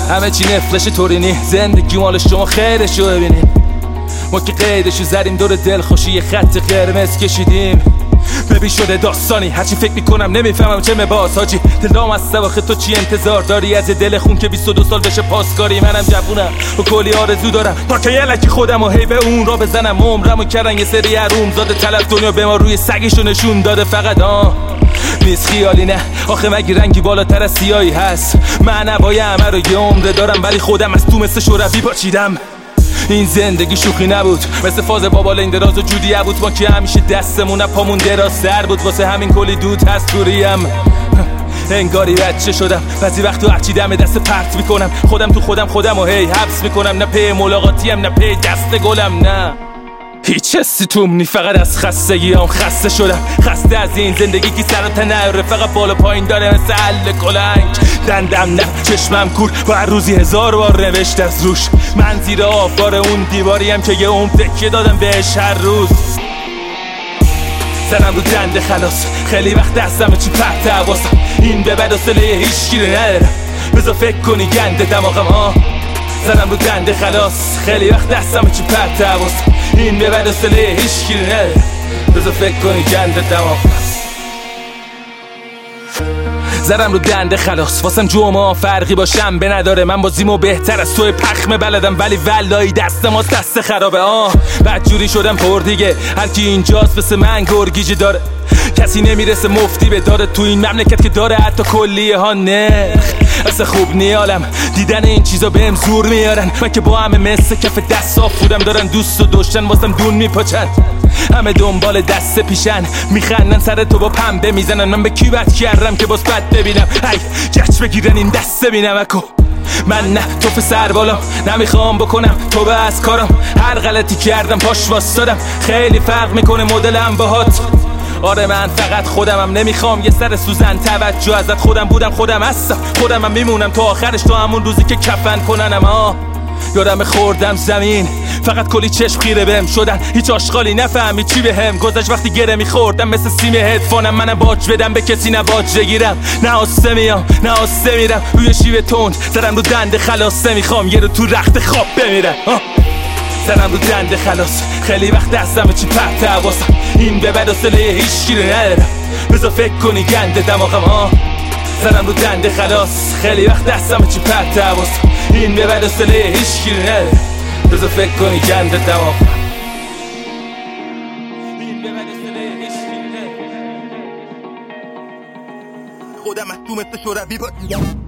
همه چی نفلش تورینی، زندگی مال شما خیرشو ببینی. ما که قیدشو زدیم دور دلخوشی یه خط قرمز کشیدیم. ببین شده داستانی، هرچی فکر میکنم نمیفهمم چه مباس حاجی. دلام از سواخه تو چی انتظار داری از دل خون که 22 سال بشه پاسکاری. منم جوونم و کلی آرزو دارم تا که یلکی خودم و هی به اون را بزنم. عمرمو کردن یه سری حروم زاده طلب، دنیا به ما روی سگشو نشون داده فقط نیست خیالی. نه آخه مگه رنگی بالاتر از سیاهی هست؟ من هوای همه رو یه عمره دارم ولی خودم از تو مثل شوروی پاچیدم. این زندگی شوخی نبود، مثل فاز بابال این دراز و جودیه بود. ما که همیشه دستمون پامون دراز سر بود، واسه همین کلی دود هست دوریم. انگاری بچه شدم بعضی وقت تو هرچی دم دست پرت میکنم. خودم تو خودم و هی حبس میکنم. نه پی ملاقاتیم نه پی دست گلم، نه هیچ حسی توم نی، فقط از خستگیام خسته شدم. خسته از این زندگی که سر و تنه فقط بالا پایین داره مثل حل کلنگ. دندم نه چشمم کور و هر روزی 1000 بار نوشت از روش. من زیر آفار اون دیواریم که یه عمر تکیه دادم بهش هر روز. زنم رو دنده خلاص، خیلی وقت دستم چی پرت حواسم. این به بد اصله هیچ گیره ندارم، بذار فکر کنی گنده دماغم زنم رو دنده خلاص، خیلی وقت دستم چی پرت حواسم. این به بد اصله هیچ گیره ندارم، بذار فکر کنی گنده دماغم. زرم رو دنده خلاص، واسم جمعه فرقی باشم به نداره. من بازیمو بهتر از توی پخمه بلدم ولی ولایی دست ما دست خرابه. بدجوری شدم پر دیگه، هر کی اینجاست مثل من گرگیجی داره. کسی نمیرسه مفتی به داره تو این مملکت که داره حتی کلیه ها نرخ. اصلا خوب نیالم دیدن این چیزا بهم زور میارن. من که با همه مثل کف دست صاف بودم، دارن دوست و دشتن واسم دون میپاچن. همه دنبال دست پیشن میخندن سر تو با پنبه میزنن. من به کی بد کردم که باز بد ببینم؟ ای گچ بگیرن این دست ببینم اکو. من نه توف سر بالام نمیخوام بکنم توبه از کارم. هر غلطی کردم پاش واسدادم، خیلی فرق میکنه مدلم باهات. آره من فقط خودمم، نمیخوام یه سر سوزن توجه ازت. خودم بودم خودم هستم، خودمم میمونم تا آخرش، تا همون روزی که کفن کننم. یادم خوردم زمین فقط کلی چشم خیره بهم شدن. هیچ آشغالی نفهمی چی بهم گذشت وقتی گره میخوردم. مثل سیم هدفونم منم باج بدم به کسی نه باج بگیرم. نه آسته میام نه آسته میرم روی شیوه تند. زدم رو دنده خلاص، نمیخوام یه رو تو رخت خواب بمیرم. زدم رو دنده خلاص، خیلی وقت دستم چی پرت حواسم. این به بد اصله هیچ گیره ندارم، بذار فکر کنی گنده دماغم. زدم رو دنده خلاص، خیلی وقت دستم چی پرت حواسم. این به بد اصله هیچ گیره ندارم، بذار فکر کنی گنده دماغم. این به بد اصله هیچ گیره ندارم، خودم از تو مثل شوروی